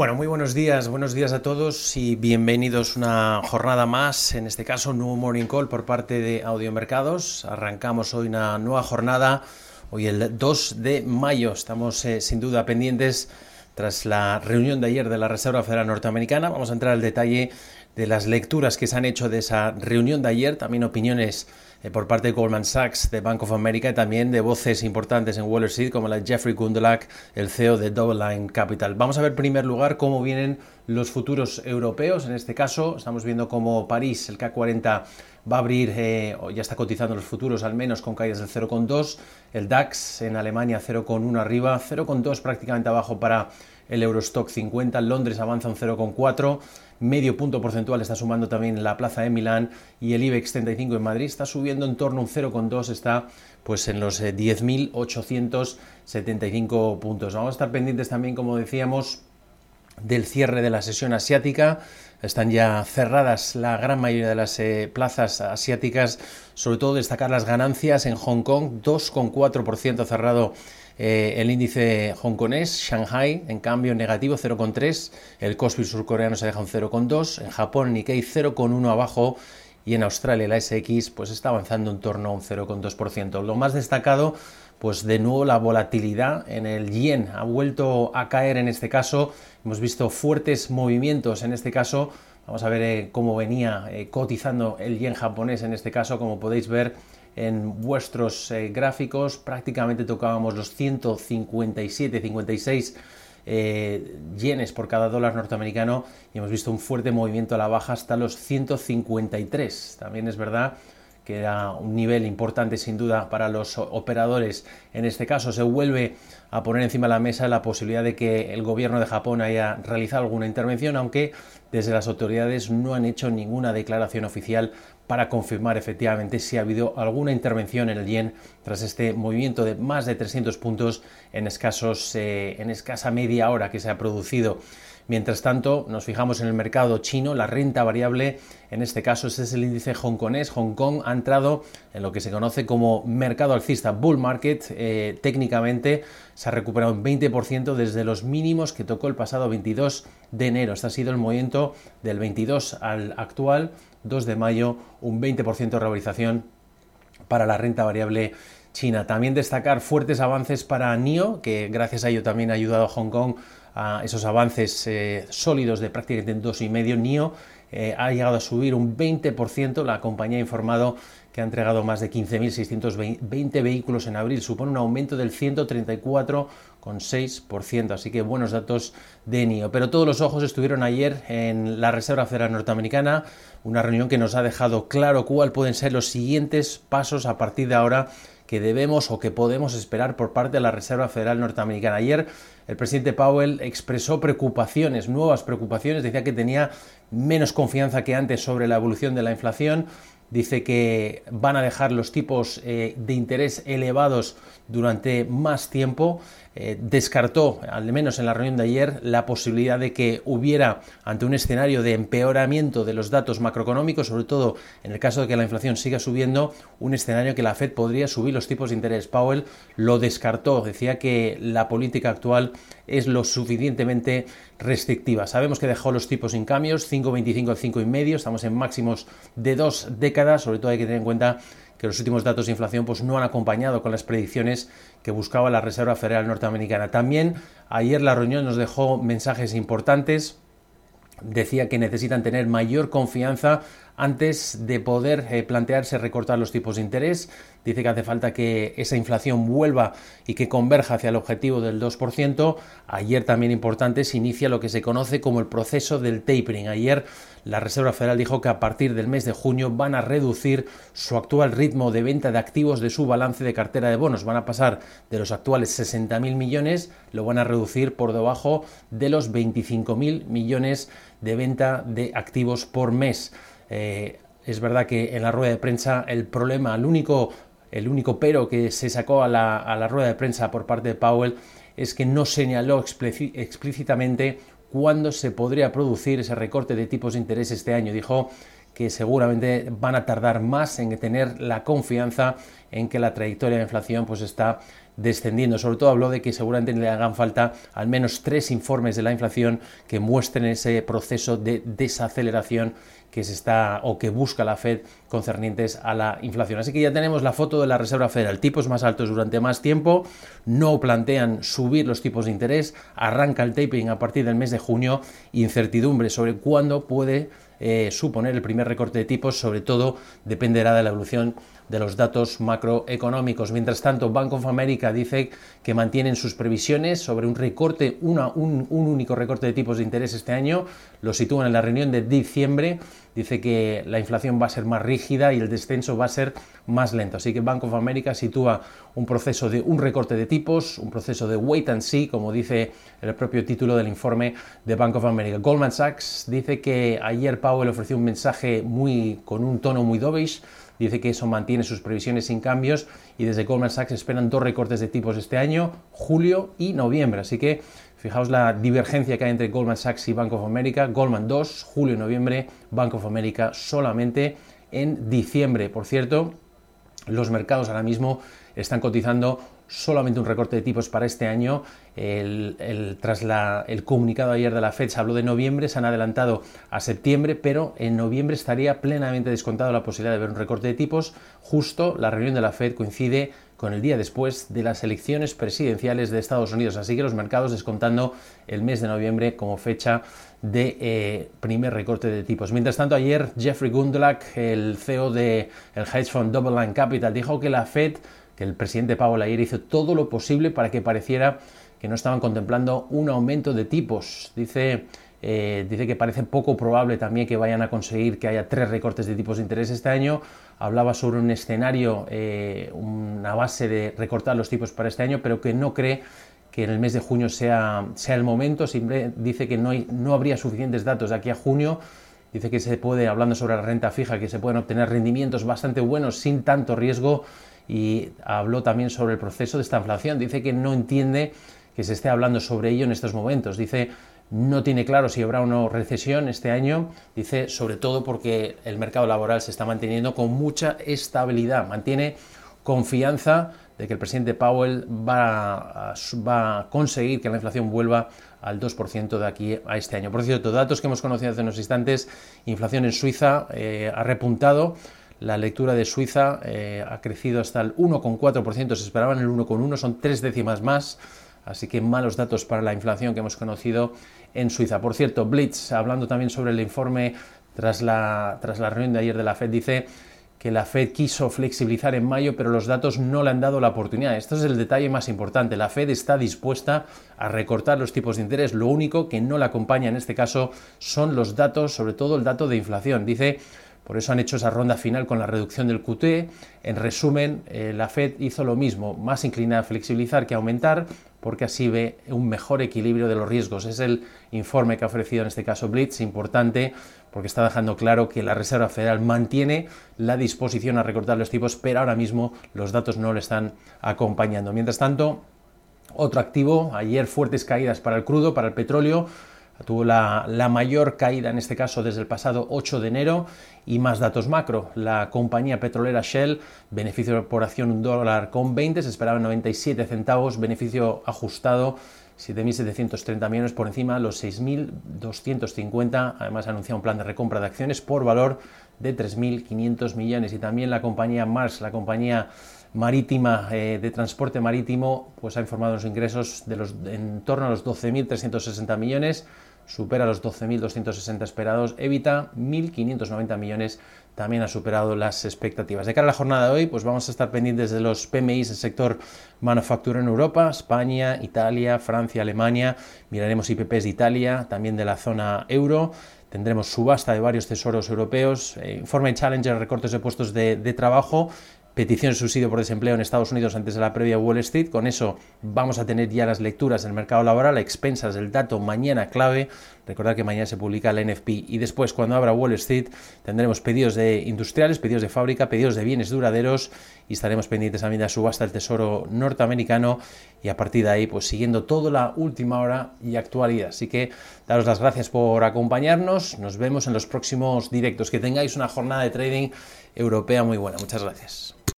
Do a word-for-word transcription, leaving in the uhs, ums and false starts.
Bueno, muy buenos días, buenos días a todos y bienvenidos a una jornada más, en este caso un nuevo Morning Call por parte de Audiomercados. Arrancamos hoy una nueva jornada, hoy el dos de mayo, estamos eh, sin duda pendientes tras la reunión de ayer de la Reserva Federal Norteamericana. Vamos a entrar al detalle de las lecturas que se han hecho de esa reunión de ayer, también opiniones eh, por parte de Goldman Sachs, de Bank of America y también de voces importantes en Wall Street como la de Jeffrey Gundlach, el C E O de DoubleLine Capital. Vamos a ver en primer lugar cómo vienen los futuros europeos. En este caso estamos viendo cómo París, el K cuarenta, va a abrir, eh, o ya está cotizando los futuros al menos con caídas del cero coma dos, el DAX en Alemania cero coma uno arriba, cero coma dos prácticamente abajo para el Eurostock cincuenta, Londres avanza un cero coma cuatro, medio punto porcentual está sumando también la plaza de Milán y el IBEX treinta y cinco en Madrid está subiendo en torno a un cero coma dos, está pues en los eh, diez mil ochocientos setenta y cinco puntos. Vamos a estar pendientes también, como decíamos, del cierre de la sesión asiática. Están ya cerradas la gran mayoría de las eh, plazas asiáticas, sobre todo destacar las ganancias en Hong Kong, dos coma cuatro por ciento cerrado eh, el índice hongkonés. Shanghai, en cambio, negativo, cero coma tres, el Kospi surcoreano se deja un cero coma dos, en Japón el Nikkei cero coma uno abajo y en Australia la S X pues está avanzando en torno a un cero coma dos por ciento. Lo más destacado, pues de nuevo la volatilidad en el yen ha vuelto a caer en este caso. Hemos visto fuertes movimientos en este caso. Vamos a ver eh, cómo venía eh, cotizando el yen japonés en este caso. Como podéis ver en vuestros eh, gráficos, prácticamente tocábamos los ciento cincuenta y siete, cincuenta y seis eh, yenes por cada dólar norteamericano y hemos visto un fuerte movimiento a la baja hasta los ciento cincuenta y tres. También es verdad que era un nivel importante sin duda para los operadores. En este caso se vuelve a poner encima de la mesa la posibilidad de que el gobierno de Japón haya realizado alguna intervención, aunque desde las autoridades no han hecho ninguna declaración oficial para confirmar efectivamente si ha habido alguna intervención en el yen tras este movimiento de más de trescientos puntos en, escasos, eh, en escasa media hora que se ha producido. Mientras tanto, nos fijamos en el mercado chino, la renta variable, en este caso este es el índice hongkonés. Hong Kong ha entrado en lo que se conoce como mercado alcista, bull market. Eh, técnicamente se ha recuperado un veinte por ciento desde los mínimos que tocó el pasado veintidós de enero. Este ha sido el movimiento del veintidós al actual, dos de mayo, un veinte por ciento de revalorización para la renta variable china. También destacar fuertes avances para N I O, que gracias a ello también ha ayudado a Hong Kong a esos avances eh, sólidos de prácticamente dos coma cinco. N I O eh, ha llegado a subir un veinte por ciento. La compañía ha informado que ha entregado más de quince mil seiscientos veinte vehículos en abril. Supone un aumento del ciento treinta y cuatro coma seis por ciento. Así que buenos datos de N I O. Pero todos los ojos estuvieron ayer en la Reserva Federal Norteamericana. Una reunión que nos ha dejado claro cuáles pueden ser los siguientes pasos a partir de ahora que debemos o que podemos esperar por parte de la Reserva Federal Norteamericana. Ayer el presidente Powell expresó preocupaciones, nuevas preocupaciones, decía que tenía menos confianza que antes sobre la evolución de la inflación. Dice que van a dejar los tipos eh, de interés elevados durante más tiempo. Eh, descartó, al menos en la reunión de ayer, la posibilidad de que hubiera, ante un escenario de empeoramiento de los datos macroeconómicos, sobre todo en el caso de que la inflación siga subiendo, un escenario que la Fed podría subir los tipos de interés. Powell lo descartó, decía que la política actual es lo suficientemente restrictiva. Sabemos que dejó los tipos sin cambios, cinco coma veinticinco al cinco coma cinco, estamos en máximos de dos décadas. Sobre todo hay que tener en cuenta que los últimos datos de inflación pues, no han acompañado con las predicciones que buscaba la Reserva Federal Norteamericana. También ayer la reunión nos dejó mensajes importantes. Decía que necesitan tener mayor confianza antes de poder eh, plantearse recortar los tipos de interés. Dice que hace falta que esa inflación vuelva y que converja hacia el objetivo del dos por ciento. Ayer también importante se inicia lo que se conoce como el proceso del tapering. Ayer la Reserva Federal dijo que a partir del mes de junio van a reducir su actual ritmo de venta de activos de su balance de cartera de bonos. Van a pasar de los actuales sesenta mil millones, lo van a reducir por debajo de los veinticinco mil millones de venta de activos por mes. Eh, es verdad que en la rueda de prensa el problema, el único, el único pero que se sacó a la, a la rueda de prensa por parte de Powell es que no señaló explícitamente cuándo se podría producir ese recorte de tipos de interés este año. Dijo que seguramente van a tardar más en tener la confianza en que la trayectoria de inflación pues está descendiendo. Sobre todo habló de que seguramente le hagan falta al menos tres informes de la inflación que muestren ese proceso de desaceleración que se está o que busca la Fed concernientes a la inflación. Así que ya tenemos la foto de la Reserva Federal, tipos más altos durante más tiempo, no plantean subir los tipos de interés, arranca el tapering a partir del mes de junio, incertidumbre sobre cuándo puede eh, suponer el primer recorte de tipos, sobre todo dependerá de la evolución de los datos macroeconómicos. Mientras tanto, Bank of America dice que mantienen sus previsiones sobre un recorte, una, un, un único recorte de tipos de interés este año, lo sitúan en la reunión de diciembre, dice que la inflación va a ser más rígida y el descenso va a ser más lento. Así que Bank of America sitúa un proceso de un recorte de tipos, un proceso de wait and see, como dice el propio título del informe de Bank of America. Goldman Sachs dice que ayer Powell ofreció un mensaje muy, con un tono muy dovish. Dice que eso mantiene sus previsiones sin cambios y desde Goldman Sachs esperan dos recortes de tipos este año, julio y noviembre. Así que fijaos la divergencia que hay entre Goldman Sachs y Bank of America. Goldman dos, julio y noviembre, Bank of America solamente en diciembre. Por cierto, los mercados ahora mismo están cotizando solamente un recorte de tipos para este año. El, el, tras la, el comunicado ayer de la Fed se habló de noviembre, se han adelantado a septiembre, pero en noviembre estaría plenamente descontado la posibilidad de ver un recorte de tipos. Justo la reunión de la Fed coincide con el día después de las elecciones presidenciales de Estados Unidos, así que los mercados descontando el mes de noviembre como fecha de eh, primer recorte de tipos. Mientras tanto, ayer Jeffrey Gundlach, el C E O del hedge fund Double Line Capital, dijo que la Fed, que el presidente Powell ayer hizo todo lo posible para que pareciera que no estaban contemplando un aumento de tipos. Dice, eh, dice que parece poco probable también que vayan a conseguir que haya tres recortes de tipos de interés este año. Hablaba sobre un escenario, eh, una base de recortar los tipos para este año, pero que no cree que en el mes de junio sea, sea el momento. Siempre dice que no, hay, no habría suficientes datos de aquí a junio. Dice que se puede, hablando sobre la renta fija, que se pueden obtener rendimientos bastante buenos sin tanto riesgo. Y habló también sobre el proceso de esta inflación. Dice que no entiende que se esté hablando sobre ello en estos momentos. Dice no tiene claro si habrá o no recesión este año. Dice sobre todo porque el mercado laboral se está manteniendo con mucha estabilidad. Mantiene confianza de que el presidente Powell va a, va a conseguir que la inflación vuelva al dos por ciento de aquí a este año. Por cierto, datos que hemos conocido hace unos instantes, inflación en Suiza eh, ha repuntado. La lectura de Suiza eh, ha crecido hasta el uno coma cuatro por ciento, se esperaban el uno coma uno, son tres décimas más, así que malos datos para la inflación que hemos conocido en Suiza. Por cierto, Blitz, hablando también sobre el informe tras la, tras la reunión de ayer de la Fed, dice que la Fed quiso flexibilizar en mayo, pero los datos no le han dado la oportunidad. Esto es el detalle más importante. La Fed está dispuesta a recortar los tipos de interés. Lo único que no la acompaña en este caso son los datos, sobre todo el dato de inflación. Dice, por eso han hecho esa ronda final con la reducción del Q T. En resumen, eh, la Fed hizo lo mismo, más inclinada a flexibilizar que a aumentar, porque así ve un mejor equilibrio de los riesgos. Es el informe que ha ofrecido en este caso Blitz, importante, porque está dejando claro que la Reserva Federal mantiene la disposición a recortar los tipos, pero ahora mismo los datos no le están acompañando. Mientras tanto, otro activo, ayer fuertes caídas para el crudo, para el petróleo, tuvo la, la mayor caída en este caso desde el pasado ocho de enero y más datos macro. La compañía petrolera Shell, beneficio por acción un dólar con veinte, se esperaba noventa y siete centavos, beneficio ajustado siete mil setecientos treinta millones por encima de los seis mil doscientos cincuenta. Además ha anunciado un plan de recompra de acciones por valor de tres mil quinientos millones. Y también la compañía Maersk, la compañía marítima eh, de transporte marítimo, pues ha informado los ingresos de los, en torno a los doce mil trescientos sesenta millones, supera los doce mil doscientos sesenta esperados, evita mil quinientos noventa millones, también ha superado las expectativas. De cara a la jornada de hoy, pues vamos a estar pendientes de los P M Is del sector manufacturero en Europa, España, Italia, Francia, Alemania, miraremos I P Pes de Italia, también de la zona euro. Tendremos subasta de varios tesoros europeos, eh, informe Challenger, recortes de puestos de, de trabajo, petición de subsidio por desempleo en Estados Unidos antes de la previa Wall Street. Con eso vamos a tener ya las lecturas del mercado laboral a expensas del dato mañana clave. Recordad que mañana se publica el N F P y después, cuando abra Wall Street, tendremos pedidos de industriales, pedidos de fábrica, pedidos de bienes duraderos y estaremos pendientes también de la subasta del Tesoro norteamericano y a partir de ahí pues siguiendo toda la última hora y actualidad. Así que daros las gracias por acompañarnos, nos vemos en los próximos directos. Que tengáis una jornada de trading europea muy buena. Muchas gracias.